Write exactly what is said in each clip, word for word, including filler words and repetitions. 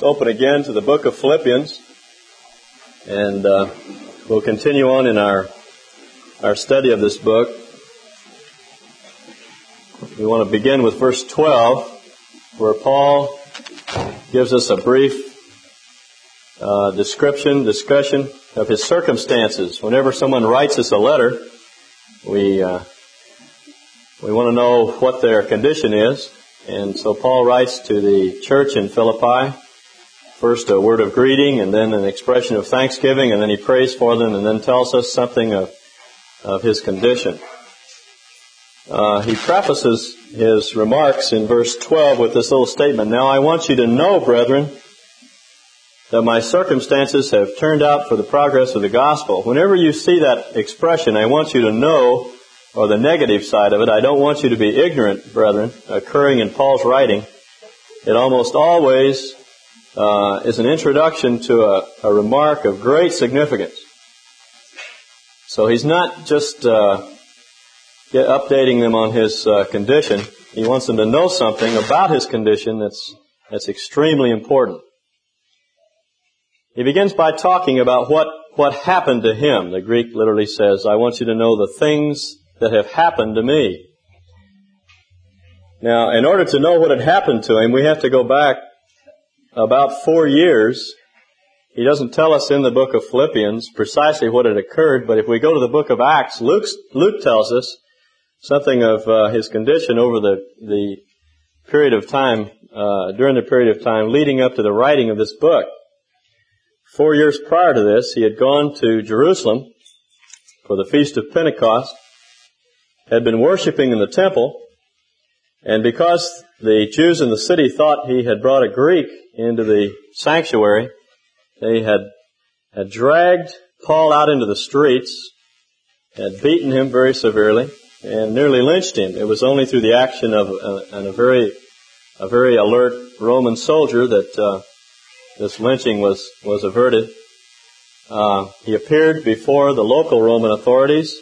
open again to the book of Philippians, and uh, we'll continue on in our our study of this book. We want to begin with verse twelve, where Paul gives us a brief uh, description, discussion of his circumstances. Whenever someone writes us a letter, we uh, we want to know what their condition is. And so Paul writes to the church in Philippi, first a word of greeting, and then an expression of thanksgiving, and then he prays for them, and then tells us something of, of his condition. Uh, he prefaces his remarks in verse twelve with this little statement: "Now I want you to know, brethren, that my circumstances have turned out for the progress of the gospel." Whenever you see that expression, "I want you to know," or the negative side of it, "I don't want you to be ignorant, brethren," occurring in Paul's writing, it almost always uh, is an introduction to a, a remark of great significance. So he's not just uh, get updating them on his uh, condition. He wants them to know something about his condition that's that's extremely important. He begins by talking about what, what happened to him. The Greek literally says, "I want you to know the things that have happened to me." Now, in order to know what had happened to him, we have to go back about four years. He doesn't tell us in the book of Philippians precisely what had occurred, but if we go to the book of Acts, Luke's, Luke tells us something of uh, his condition over the, the period of time, uh, during the period of time leading up to the writing of this book. Four years prior to this, he had gone to Jerusalem for the Feast of Pentecost, had been worshiping in the temple, and because the Jews in the city thought he had brought a Greek into the sanctuary, they had, had dragged Paul out into the streets, had beaten him very severely, and nearly lynched him. It was only through the action of a, a very, a very alert Roman soldier that uh, this lynching was, was averted. Uh, he appeared before the local Roman authorities.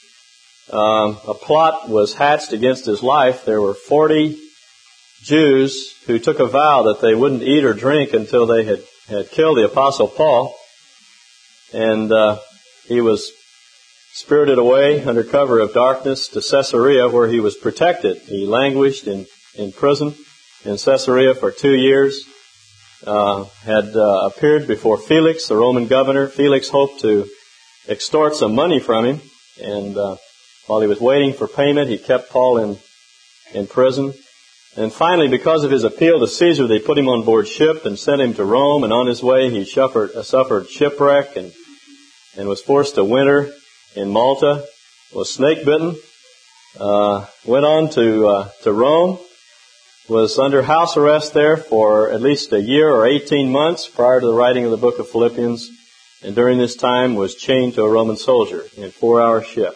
Um, a plot was hatched against his life. There were forty Jews who took a vow that they wouldn't eat or drink until they had, had killed the Apostle Paul. And uh, he was spirited away under cover of darkness to Caesarea, where he was protected. He languished in, in prison in Caesarea for two years. Uh, had uh, appeared before Felix, the Roman governor. Felix hoped to extort some money from him, and uh, while he was waiting for payment, he kept Paul in in prison. And finally, because of his appeal to Caesar, they put him on board ship and sent him to Rome. And on his way, he suffered, uh, suffered shipwreck and and was forced to winter in Malta. Was snake bitten. Uh, went on to uh, to Rome. Was under house arrest there for at least a year or eighteen months prior to the writing of the book of Philippians. And during this time was chained to a Roman soldier in four-hour ships.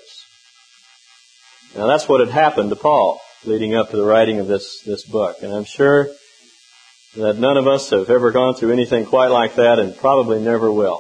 Now that's what had happened to Paul leading up to the writing of this, this book. And I'm sure that none of us have ever gone through anything quite like that, and probably never will.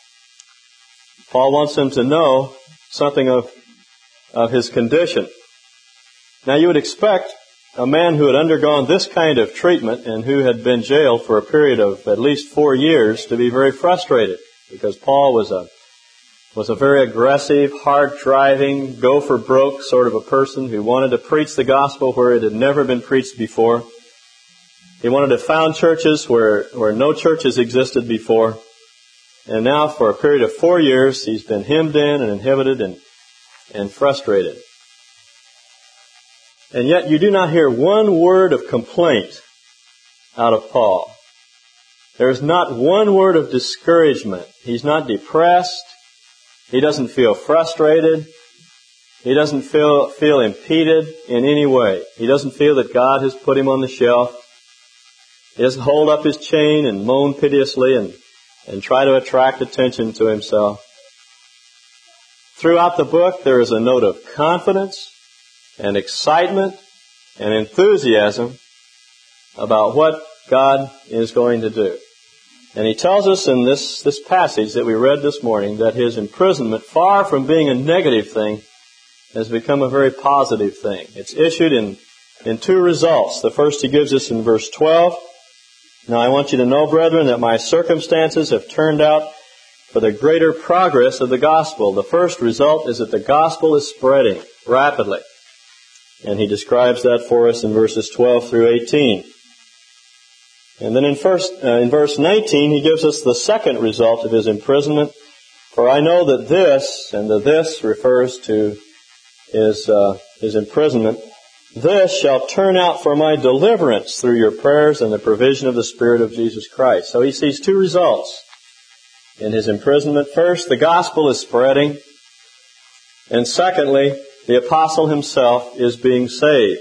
Paul wants them to know something of, of his condition. Now you would expect a man who had undergone this kind of treatment and who had been jailed for a period of at least four years to be very frustrated, because Paul was a was a very aggressive, hard-driving, go-for-broke sort of a person who wanted to preach the gospel where it had never been preached before. He wanted to found churches where, where no churches existed before. And now for a period of four years, he's been hemmed in and inhibited and, and frustrated. And yet you do not hear one word of complaint out of Paul. There's not one word of discouragement. He's not depressed. He doesn't feel frustrated. He doesn't feel feel impeded in any way. He doesn't feel that God has put him on the shelf. He doesn't hold up his chain and moan piteously and, and try to attract attention to himself. Throughout the book, there is a note of confidence and excitement and enthusiasm about what God is going to do. And he tells us in this, this passage that we read this morning that his imprisonment, far from being a negative thing, has become a very positive thing. It's issued in, in two results. The first he gives us in verse twelve, Now I want you to know, brethren, that my circumstances have turned out for the greater progress of the gospel. The first result is that the gospel is spreading rapidly. And he describes that for us in verses twelve through eighteen. And then in, first, uh, in verse nineteen, he gives us the second result of his imprisonment. For I know that this, and the this refers to his, uh, his imprisonment, this shall turn out for my deliverance through your prayers and the provision of the Spirit of Jesus Christ. So he sees two results in his imprisonment. First, the gospel is spreading. And secondly, the apostle himself is being saved.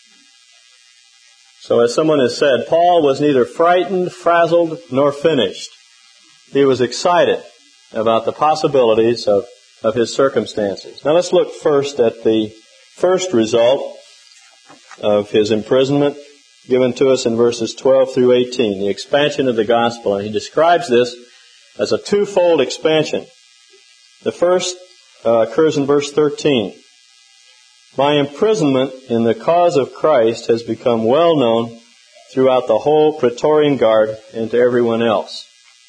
So as someone has said, Paul was neither frightened, frazzled, nor finished. He was excited about the possibilities of, of his circumstances. Now let's look first at the first result of his imprisonment given to us in verses twelve through eighteen, the expansion of the gospel. And he describes this as a twofold expansion. The first uh, occurs in verse thirteen. My imprisonment in the cause of Christ has become well known throughout the whole Praetorian Guard and to everyone else.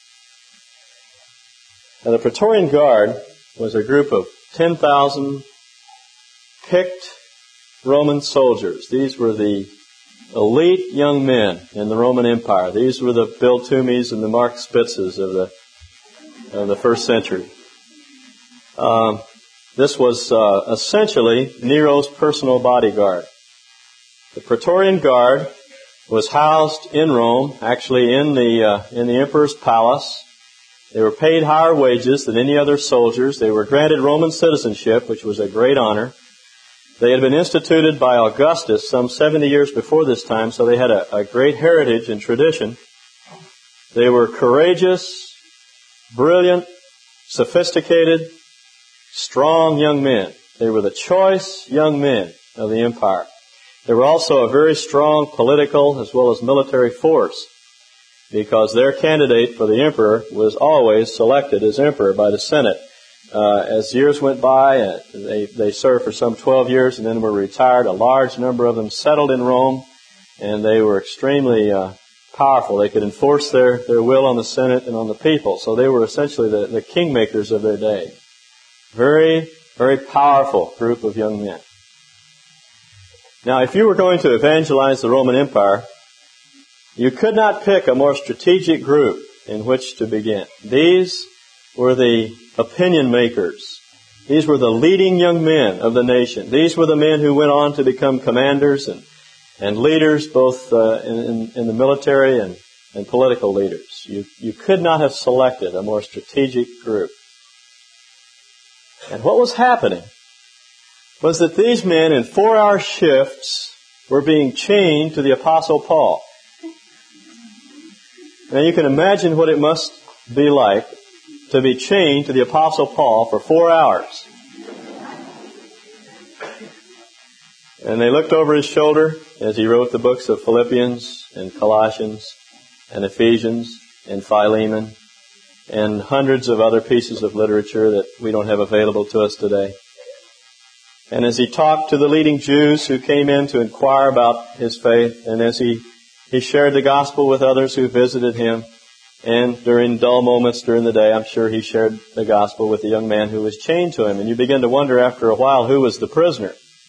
Now, the Praetorian Guard was a group of ten thousand picked Roman soldiers. These were the elite young men in the Roman Empire. These were the Bill Toomeys and the Mark Spitzes of the, of the first century. Um, This was uh, essentially Nero's personal bodyguard. The Praetorian Guard was housed in Rome, actually in the uh, in the emperor's palace. They were paid higher wages than any other soldiers. They were granted Roman citizenship, which was a great honor. They had been instituted by Augustus some seventy years before this time, so they had a, a great heritage and tradition. They were courageous, brilliant, sophisticated, strong young men. They were the choice young men of the empire. They were also a very strong political as well as military force, because their candidate for the emperor was always selected as emperor by the Senate. Uh, as years went by, uh, they, they served for some twelve years and then were retired. A large number of them settled in Rome, and they were extremely uh, powerful. They could enforce their, their will on the Senate and on the people. So they were essentially the, the kingmakers of their day. Very, very powerful group of young men. Now, if you were going to evangelize the Roman Empire, you could not pick a more strategic group in which to begin. These were the opinion makers. These were the leading young men of the nation. These were the men who went on to become commanders and, and leaders, both uh, in, in the military and, and political leaders. You, you could not have selected a more strategic group. And what was happening was that these men in four-hour shifts were being chained to the Apostle Paul. Now you can imagine what it must be like to be chained to the Apostle Paul for four hours. And they looked over his shoulder as he wrote the books of Philippians and Colossians and Ephesians and Philemon and hundreds of other pieces of literature that we don't have available to us today. And as he talked to the leading Jews who came in to inquire about his faith, and as he, he shared the gospel with others who visited him, and during dull moments during the day, I'm sure he shared the gospel with the young man who was chained to him. And you begin to wonder after a while who was the prisoner.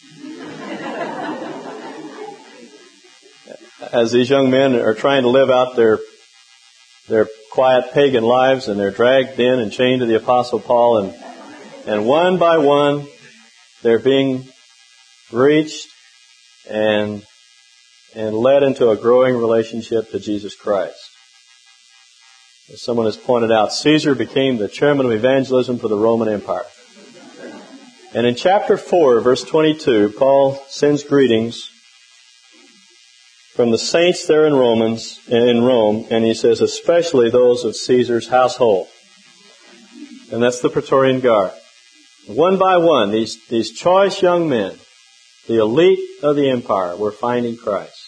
As these young men are trying to live out their their quiet pagan lives, and they're dragged in and chained to the Apostle Paul, and and one by one they're being reached and and led into a growing relationship to Jesus Christ. As someone has pointed out, Caesar became the chairman of evangelism for the Roman Empire. And in chapter four, verse twenty-two, Paul sends greetings from the saints there in Romans, in Rome, and he says, especially those of Caesar's household. And that's the Praetorian Guard. One by one, these, these choice young men, the elite of the empire, were finding Christ.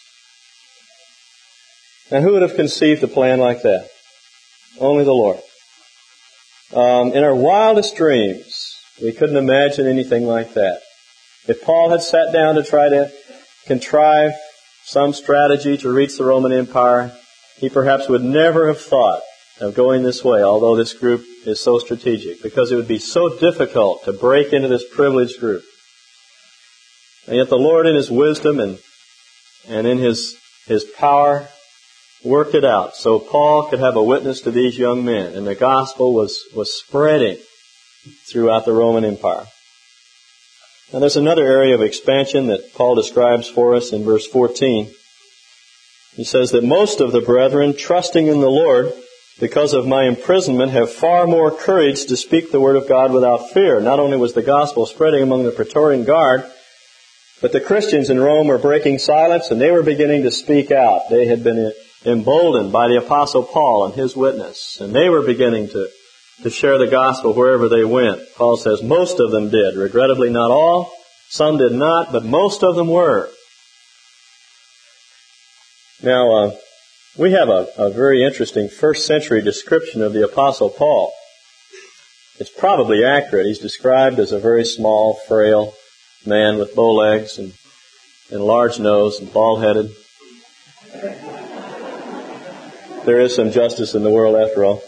Now, who would have conceived a plan like that? Only the Lord. Um, in our wildest dreams, we couldn't imagine anything like that. If Paul had sat down to try to contrive some strategy to reach the Roman Empire, he perhaps would never have thought of going this way, although this group is so strategic, because it would be so difficult to break into this privileged group. And yet the Lord in His wisdom and and in His His power worked it out so Paul could have a witness to these young men, and the gospel was, was spreading throughout the Roman Empire. Now there's another area of expansion that Paul describes for us in verse fourteen. He says that most of the brethren, trusting in the Lord, because of my imprisonment, have far more courage to speak the word of God without fear. Not only was the gospel spreading among the Praetorian Guard, but the Christians in Rome were breaking silence, and they were beginning to speak out. They had been emboldened by the Apostle Paul and his witness, and they were beginning to, to share the gospel wherever they went. Paul says most of them did. Regrettably, not all. Some did not, but most of them were. Now, uh, we have a, a very interesting first century description of the Apostle Paul. It's probably accurate. He's described as a very small, frail man with bow legs and, and large nose and bald-headed. There is some justice in the world after all.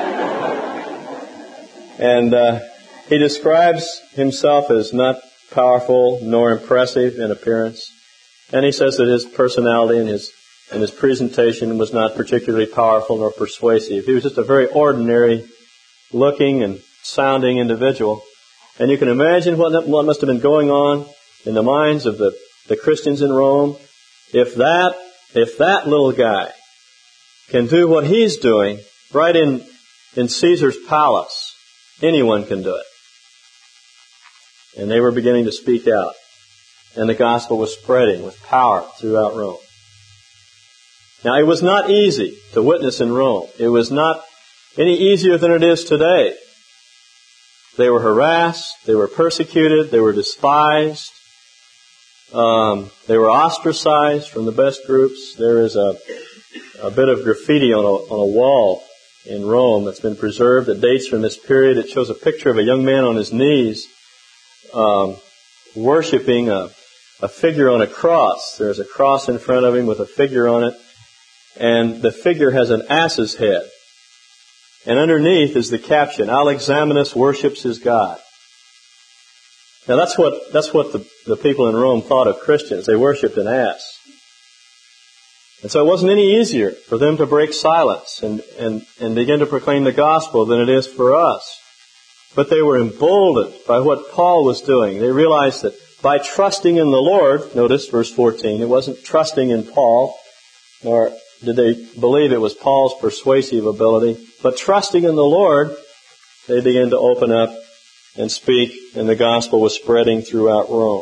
And uh, he describes himself as not powerful nor impressive in appearance. And he says that his personality and his and his presentation was not particularly powerful nor persuasive. He was just a very ordinary looking and sounding individual. And you can imagine what, what must have been going on in the minds of the, the Christians in Rome. If that, if that little guy can do what he's doing right in, in Caesar's palace, anyone can do it. And they were beginning to speak out. And the gospel was spreading with power throughout Rome. Now, it was not easy to witness in Rome. It was not any easier than it is today. They were harassed, they were persecuted, they were despised, um, they were ostracized from the best groups. There is a, a bit of graffiti on a, on a wall in Rome that's been preserved that dates from this period. It shows a picture of a young man on his knees um, worshiping a, a figure on a cross. There's a cross in front of him with a figure on it, and the figure has an ass's head. And underneath is the caption, Alexamenus worships his God. Now that's what, that's what the, the people in Rome thought of Christians. They worshipped an ass. And so it wasn't any easier for them to break silence and, and, and begin to proclaim the gospel than it is for us. But they were emboldened by what Paul was doing. They realized that by trusting in the Lord, notice verse fourteen, it wasn't trusting in Paul, nor did they believe it was Paul's persuasive ability, but trusting in the Lord, they began to open up and speak, and the gospel was spreading throughout Rome.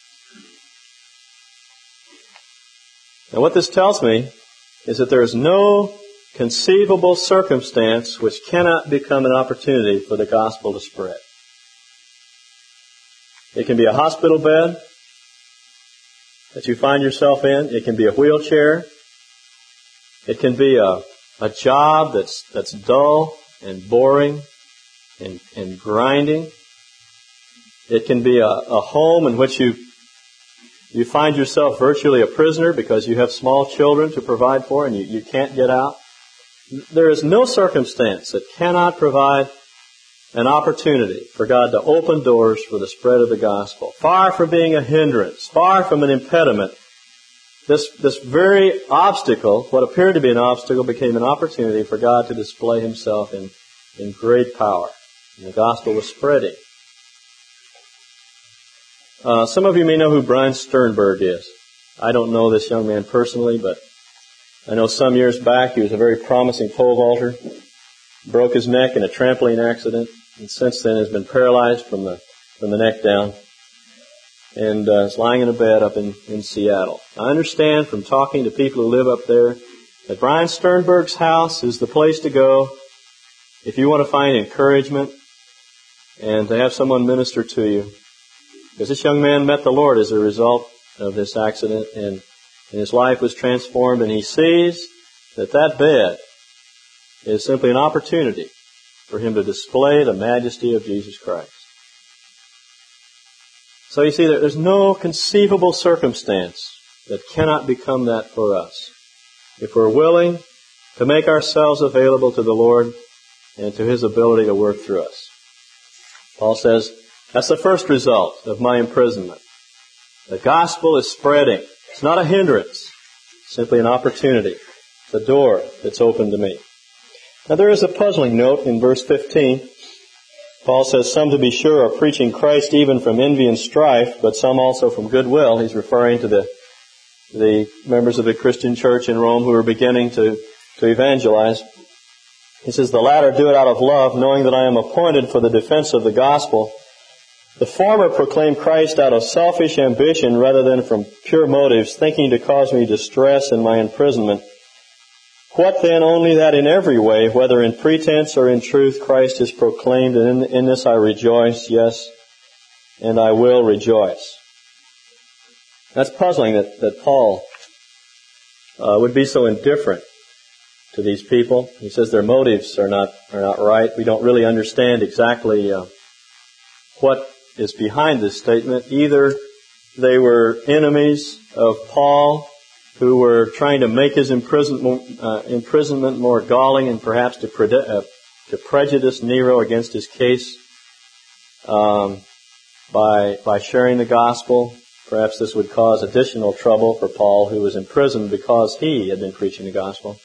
Now what this tells me is that there is no conceivable circumstance which cannot become an opportunity for the gospel to spread. It can be a hospital bed that you find yourself in. It can be a wheelchair. It can be a, a job that's that's dull and boring and, and grinding. It can be a, a home in which you you find yourself virtually a prisoner because you have small children to provide for and you, you can't get out. There is no circumstance that cannot provide an opportunity for God to open doors for the spread of the gospel. Far from being a hindrance, far from an impediment, This, this very obstacle, what appeared to be an obstacle, became an opportunity for God to display Himself in, in great power. And the gospel was spreading. Uh, some of you may know who Brian Sternberg is. I don't know this young man personally, but I know some years back he was a very promising pole vaulter. Broke his neck in a trampoline accident, and since then has been paralyzed from the from the neck down. And uh, is lying in a bed up in, in Seattle. I understand from talking to people who live up there that Brian Sternberg's house is the place to go if you want to find encouragement and to have someone minister to you. Because this young man met the Lord as a result of this accident, and, and his life was transformed, and he sees that that bed is simply an opportunity for him to display the majesty of Jesus Christ. So you see, there's no conceivable circumstance that cannot become that for us. If we're willing to make ourselves available to the Lord and to His ability to work through us. Paul says, that's the first result of my imprisonment. The gospel is spreading. It's not a hindrance. It's simply an opportunity. It's a door that's open to me. Now there is a puzzling note in verse fifteen. Paul says, some to be sure are preaching Christ even from envy and strife, but some also from goodwill. He's referring to the the members of the Christian church in Rome who are beginning to, to evangelize. He says, the latter do it out of love, knowing that I am appointed for the defense of the gospel. The former proclaim Christ out of selfish ambition rather than from pure motives, thinking to cause me distress in my imprisonment. What then? Only that in every way, whether in pretense or in truth, Christ is proclaimed, and in, in this I rejoice, yes, and I will rejoice. That's puzzling that, that Paul uh, would be so indifferent to these people. He says their motives are not are not right. We don't really understand exactly uh, what is behind this statement. Either they were enemies of Paul, who were trying to make his imprisonment, uh, imprisonment more galling and perhaps to, pre- uh, to prejudice Nero against his case um, by by sharing the gospel. Perhaps this would cause additional trouble for Paul, who was imprisoned because he had been preaching the gospel.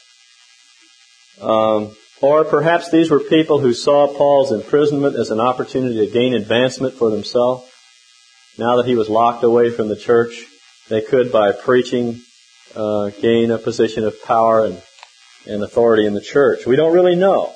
Um, or perhaps these were people who saw Paul's imprisonment as an opportunity to gain advancement for themselves. Now that he was locked away from the church, they could, by preaching, uh, gain a position of power and, and authority in the church. We don't really know.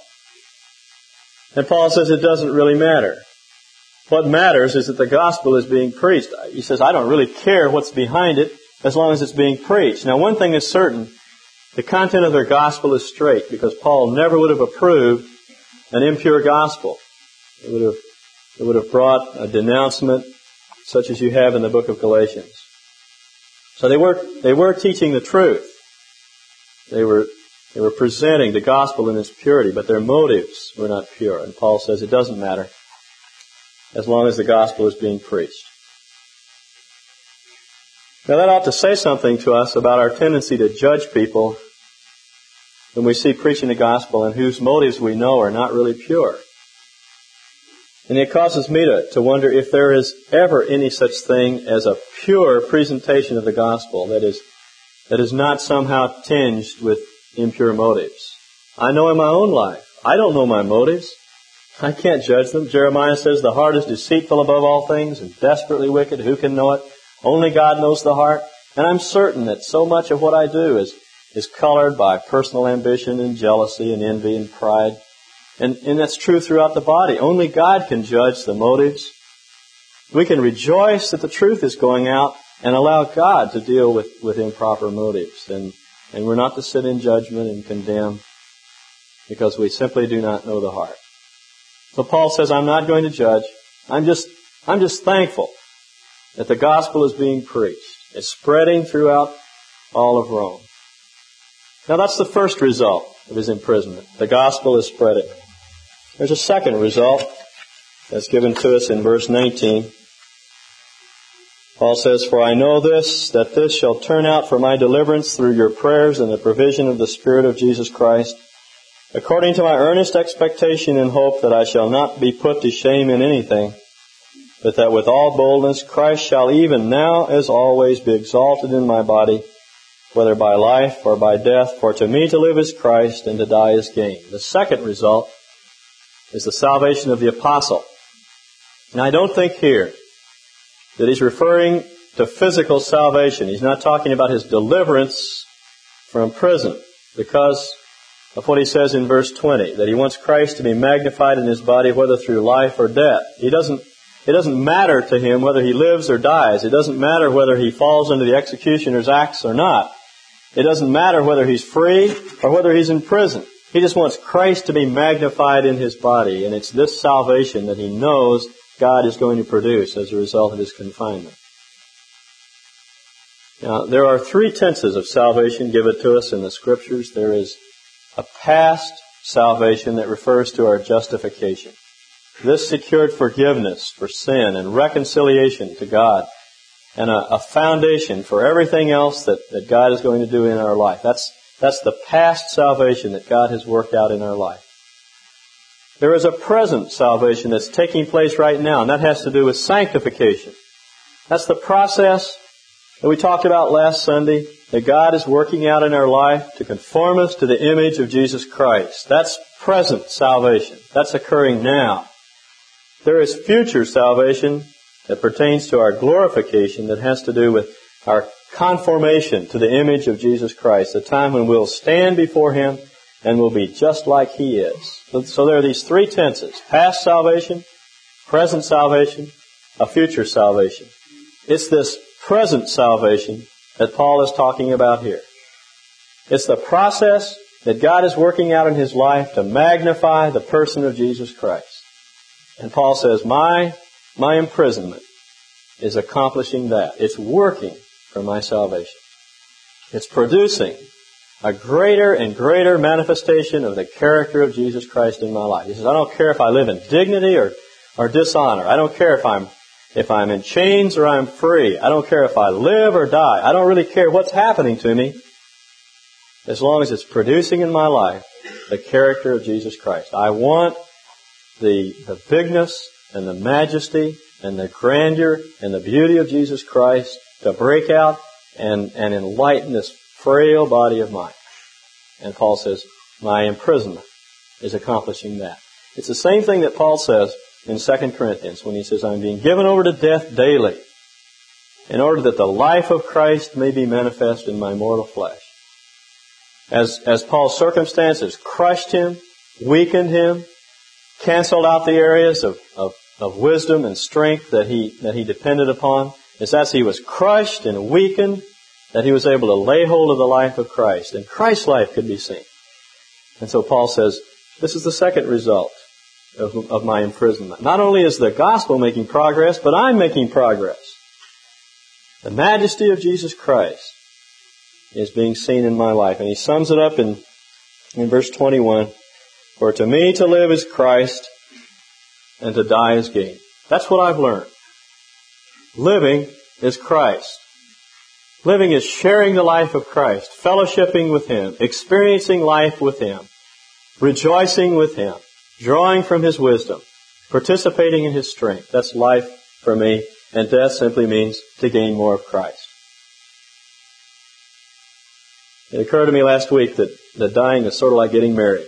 And Paul says it doesn't really matter. What matters is that the gospel is being preached. He says, I don't really care what's behind it as long as it's being preached. Now, one thing is certain. The content of their gospel is straight, because Paul never would have approved an impure gospel. It would have, it would have brought a denouncement such as you have in the book of Galatians. So they were, they were teaching the truth. They were, they were presenting the gospel in its purity, but their motives were not pure. And Paul says it doesn't matter as long as the gospel is being preached. Now that ought to say something to us about our tendency to judge people when we see preaching the gospel and whose motives we know are not really pure. And it causes me to, to wonder if there is ever any such thing as a pure presentation of the gospel that is, that is not somehow tinged with impure motives. I know in my own life, I don't know my motives. I can't judge them. Jeremiah says the heart is deceitful above all things and desperately wicked. Who can know it? Only God knows the heart. And I'm certain that so much of what I do is, is colored by personal ambition and jealousy and envy and pride. And, and that's true throughout the body. Only God can judge the motives. We can rejoice that the truth is going out and allow God to deal with, with improper motives. And, and we're not to sit in judgment and condemn, because we simply do not know the heart. So Paul says, I'm not going to judge. I'm just, I'm just thankful that the gospel is being preached. It's spreading throughout all of Rome. Now that's the first result of his imprisonment. The gospel is spreading. There's a second result that's given to us in verse nineteen. Paul says, for I know this, that this shall turn out for my deliverance through your prayers and the provision of the Spirit of Jesus Christ, according to my earnest expectation and hope that I shall not be put to shame in anything, but that with all boldness Christ shall even now as always be exalted in my body, whether by life or by death, for to me to live is Christ and to die is gain. The second result is the salvation of the apostle. Now I don't think here that he's referring to physical salvation. He's not talking about his deliverance from prison, because of what he says in verse twenty, that he wants Christ to be magnified in his body, whether through life or death. He doesn't, it doesn't matter to him whether he lives or dies. It doesn't matter whether he falls under the executioner's axe or not. It doesn't matter whether he's free or whether he's in prison. He just wants Christ to be magnified in his body, and it's this salvation that he knows God is going to produce as a result of his confinement. Now, there are three tenses of salvation given to us in the Scriptures. There is a past salvation that refers to our justification. This secured forgiveness for sin and reconciliation to God, and a, a foundation for everything else that, that God is going to do in our life. That's That's the past salvation that God has worked out in our life. There is a present salvation that's taking place right now, and that has to do with sanctification. That's the process that we talked about last Sunday, that God is working out in our life to conform us to the image of Jesus Christ. That's present salvation. That's occurring now. There is future salvation that pertains to our glorification, that has to do with our conformation to the image of Jesus Christ, the time when we'll stand before Him and we'll be just like He is. So there are these three tenses: past salvation, present salvation, a future salvation. It's this present salvation that Paul is talking about here. It's the process that God is working out in His life to magnify the person of Jesus Christ. And Paul says, my, my imprisonment is accomplishing that. It's working for my salvation. It's producing a greater and greater manifestation of the character of Jesus Christ in my life. He says, I don't care if I live in dignity or, or dishonor. I don't care if I'm if I'm in chains or I'm free. I don't care if I live or die. I don't really care what's happening to me, as long as it's producing in my life the character of Jesus Christ. I want the, the bigness and the majesty and the grandeur and the beauty of Jesus Christ to break out and, and enlighten this frail body of mine. And Paul says, my imprisonment is accomplishing that. It's the same thing that Paul says in Second Corinthians when he says, I'm being given over to death daily in order that the life of Christ may be manifest in my mortal flesh. As, as Paul's circumstances crushed him, weakened him, canceled out the areas of, of, of wisdom and strength that he, that he depended upon, it's as he was crushed and weakened that he was able to lay hold of the life of Christ, and Christ's life could be seen. And so Paul says, this is the second result of, of my imprisonment. Not only is the gospel making progress, but I'm making progress. The majesty of Jesus Christ is being seen in my life. And he sums it up in, in verse twenty-one, for to me to live is Christ, and to die is gain. That's what I've learned. Living is Christ. Living is sharing the life of Christ, fellowshipping with Him, experiencing life with Him, rejoicing with Him, drawing from His wisdom, participating in His strength. That's life for me. And death simply means to gain more of Christ. It occurred to me last week that, that dying is sort of like getting married.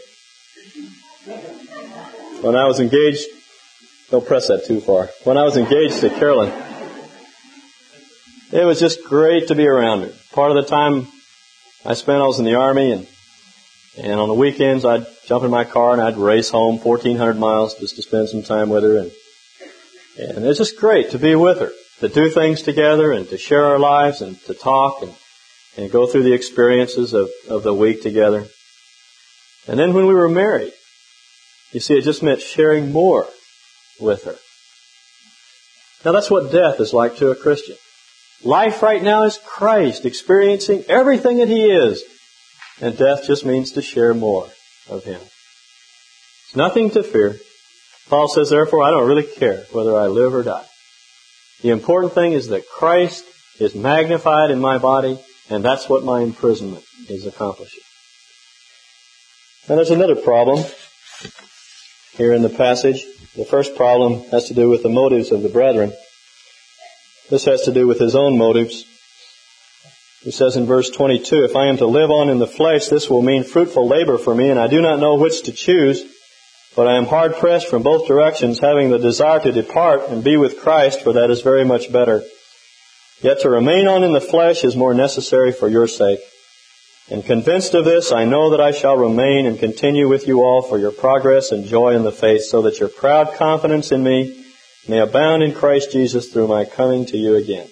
When I was engaged, don't press that too far. When I was engaged to Carolyn, it was just great to be around her. Part of the time I spent, I was in the Army, and and on the weekends I'd jump in my car and I'd race home fourteen hundred miles just to spend some time with her. And, and it's just great to be with her, to do things together and to share our lives and to talk and, and go through the experiences of, of the week together. And then when we were married, you see, it just meant sharing more with her. Now that's what death is like to a Christian. Life right now is Christ, experiencing everything that He is. And death just means to share more of Him. It's nothing to fear. Paul says, therefore, I don't really care whether I live or die. The important thing is that Christ is magnified in my body, and that's what my imprisonment is accomplishing. Now there's another problem here in the passage. The first problem has to do with the motives of the brethren. This has to do with his own motives. He says in verse twenty-two, if I am to live on in the flesh, this will mean fruitful labor for me, and I do not know which to choose, but I am hard pressed from both directions, having the desire to depart and be with Christ, for that is very much better. Yet to remain on in the flesh is more necessary for your sake. And convinced of this, I know that I shall remain and continue with you all for your progress and joy in the faith, so that your proud confidence in me may abound in Christ Jesus through my coming to you again.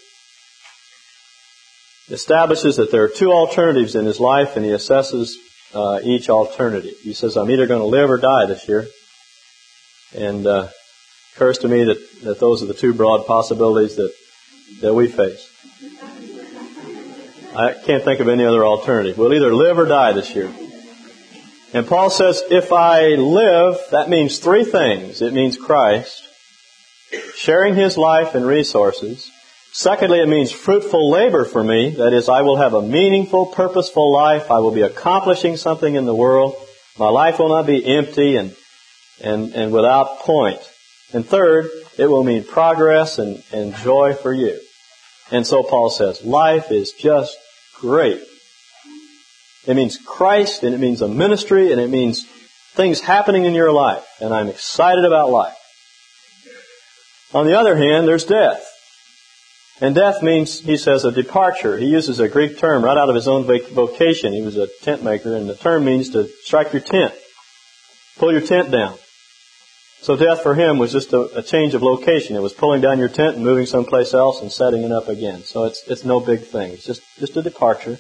He establishes that there are two alternatives in his life, and he assesses uh, each alternative. He says, I'm either going to live or die this year. And uh, it occurs to me that, that those are the two broad possibilities that, that we face. I can't think of any other alternative. We'll either live or die this year. And Paul says, if I live, that means three things. It means Christ, sharing His life and resources, Secondly, it means fruitful labor for me. That is, I will have a meaningful, purposeful life. I will be accomplishing something in the world. My life will not be empty and and, and without point. And third, it will mean progress and, and joy for you. And so Paul says, life is just great. It means Christ, and it means a ministry, and it means things happening in your life. And I'm excited about life. On the other hand, there's death. And death means, he says, a departure. He uses a Greek term right out of his own vocation. He was a tent maker, and the term means to strike your tent. Pull your tent down. So death for him was just a, a change of location. It was pulling down your tent and moving someplace else and setting it up again. So it's it's no big thing. It's just, just a departure.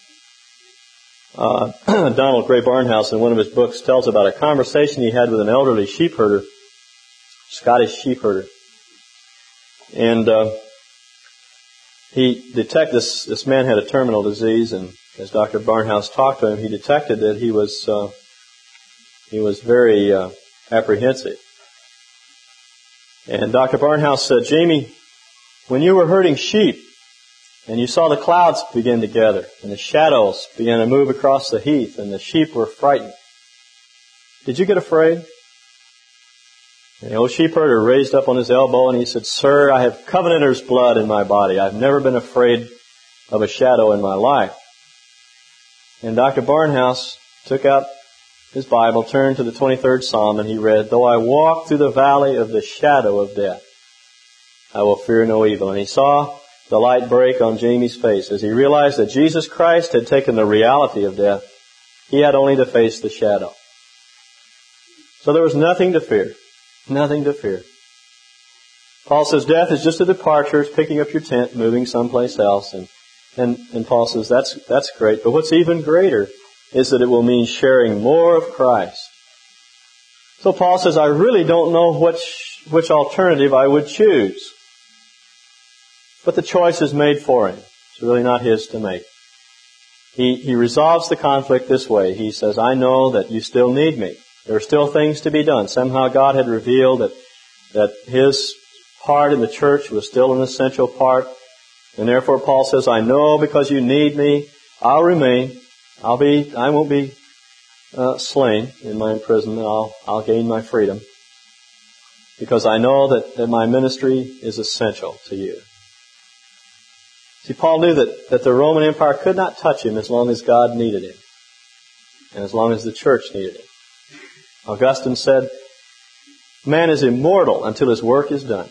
Uh, Donald Gray Barnhouse, in one of his books, tells about a conversation he had with an elderly sheep herder, Scottish sheep herder. And uh, he detected this, this man had a terminal disease, and as Doctor Barnhouse talked to him, he detected that he was uh, he was very uh, apprehensive. And Doctor Barnhouse said, Jamie, when you were herding sheep and you saw the clouds begin to gather and the shadows began to move across the heath and the sheep were frightened, did you get afraid? And the old sheep herder raised up on his elbow and he said, Sir, I have covenanter's blood in my body. I've never been afraid of a shadow in my life. And Doctor Barnhouse took out his Bible, turned to the twenty-third Psalm, and he read, Though I walk through the valley of the shadow of death, I will fear no evil. And he saw the light break on Jamie's face as he realized that Jesus Christ had taken the reality of death. He had only to face the shadow. So there was nothing to fear. Nothing to fear. Paul says death is just a departure. It's picking up your tent, moving someplace else. And, and, and Paul says that's, that's great. But what's even greater is that it will mean sharing more of Christ. So Paul says, I really don't know which, which alternative I would choose. But the choice is made for him. It's really not his to make. He, he resolves the conflict this way. He says, I know that you still need me. There are still things to be done. Somehow God had revealed that, that his part in the church was still an essential part. And therefore Paul says, I know because you need me, I'll remain. I'll be, I won't be uh, slain in my imprisonment. I'll, I'll gain my freedom. Because I know that, that my ministry is essential to you. See, Paul knew that, that the Roman Empire could not touch him as long as God needed him. And as long as the church needed him. Augustine said, man is immortal until his work is done.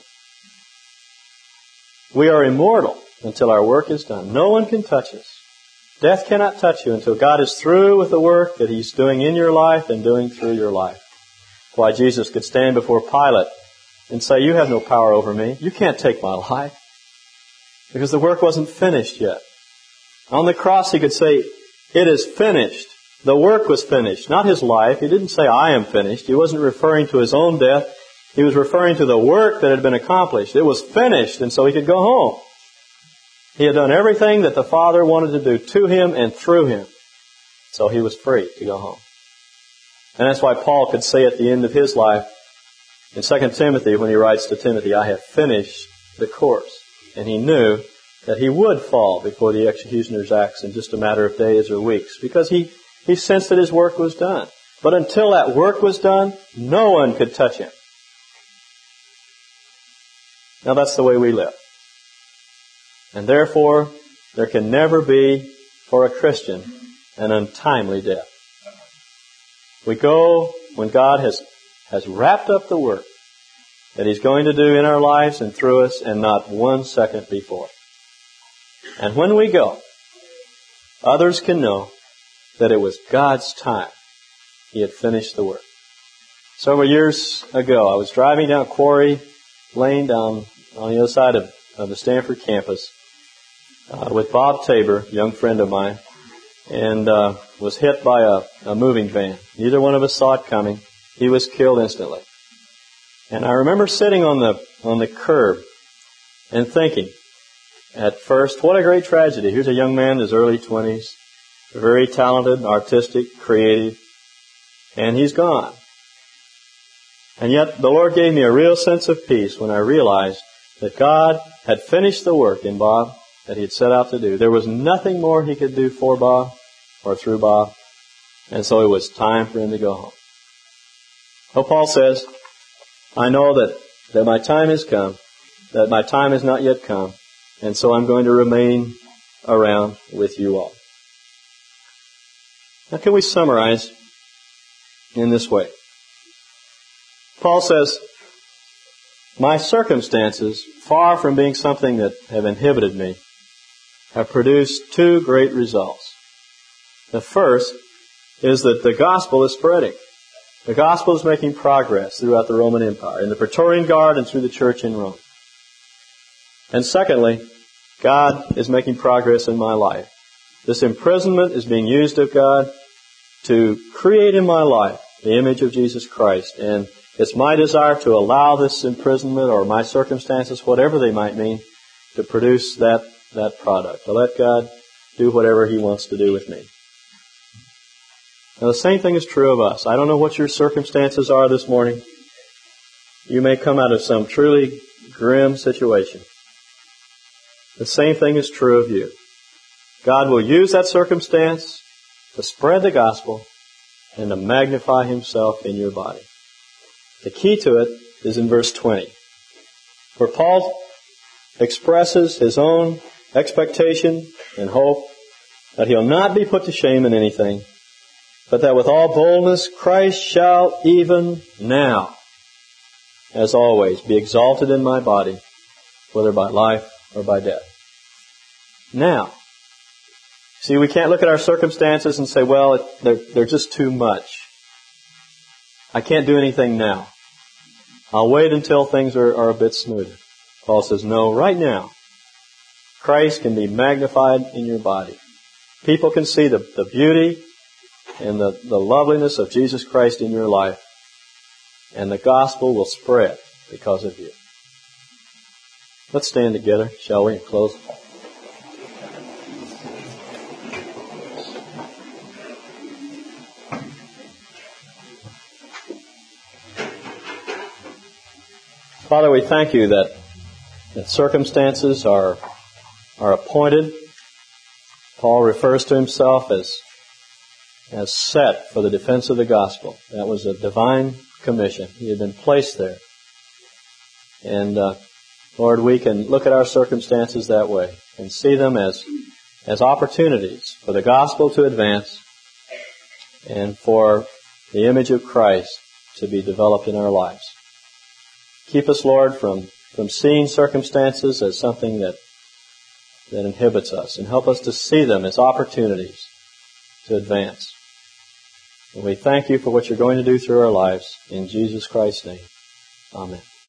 We are immortal until our work is done. No one can touch us. Death cannot touch you until God is through with the work that He's doing in your life and doing through your life. Why Jesus could stand before Pilate and say, you have no power over me. You can't take my life. Because the work wasn't finished yet. On the cross He could say, it is finished. The work was finished, not His life. He didn't say, I am finished. He wasn't referring to His own death. He was referring to the work that had been accomplished. It was finished, and so He could go home. He had done everything that the Father wanted to do to Him and through Him. So He was free to go home. And that's why Paul could say at the end of his life, in Second Timothy, when he writes to Timothy, I have finished the course. And he knew that he would fall before the executioner's axe in just a matter of days or weeks, because he, he sensed that his work was done. But until that work was done, no one could touch him. Now that's the way we live. And therefore, there can never be, for a Christian, an untimely death. We go when God has, has wrapped up the work that He's going to do in our lives and through us, and not one second before. And when we go, others can know that it was God's time. He had finished the work. Several years ago, I was driving down Quarry Lane down on the other side of, of the Stanford campus uh, with Bob Tabor, a young friend of mine, and uh, was hit by a, a moving van. Neither one of us saw it coming. He was killed instantly. And I remember sitting on the on the curb and thinking, at first, what a great tragedy. Here's a young man in his early twenties, very talented, artistic, creative, and he's gone. And yet the Lord gave me a real sense of peace when I realized that God had finished the work in Bob that he had set out to do. There was nothing more he could do for Bob or through Bob, and so it was time for him to go home. So Paul says, I know that, that my time has come, that my time has not yet come, and so I'm going to remain around with you all. Now, can we summarize in this way? Paul says, my circumstances, far from being something that have inhibited me, have produced two great results. The first is that the gospel is spreading. The gospel is making progress throughout the Roman Empire, in the Praetorian Guard and through the church in Rome. And secondly, God is making progress in my life. This imprisonment is being used of God to create in my life the image of Jesus Christ. And it's my desire to allow this imprisonment or my circumstances, whatever they might mean, to produce that, that product. To let God do whatever He wants to do with me. Now the same thing is true of us. I don't know what your circumstances are this morning. You may come out of some truly grim situation. The same thing is true of you. God will use that circumstance to spread the gospel and to magnify Himself in your body. The key to it is in verse twenty, where Paul expresses his own expectation and hope that he'll not be put to shame in anything, but that with all boldness Christ shall even now, as always, be exalted in my body, whether by life or by death. Now, see, we can't look at our circumstances and say, well, they're, they're just too much. I can't do anything now. I'll wait until things are, are a bit smoother. Paul says, no, right now, Christ can be magnified in your body. People can see the, the beauty and the, the loveliness of Jesus Christ in your life, and the gospel will spread because of you. Let's stand together, shall we, and close. Father, we thank you that, that circumstances are, are appointed. Paul refers to himself as, as set for the defense of the gospel. That was a divine commission. He had been placed there. And, uh, Lord, we can look at our circumstances that way and see them as, as opportunities for the gospel to advance and for the image of Christ to be developed in our lives. Keep us, Lord, from, from seeing circumstances as something that, that inhibits us, and help us to see them as opportunities to advance. And we thank you for what you're going to do through our lives. In Jesus Christ's name, amen.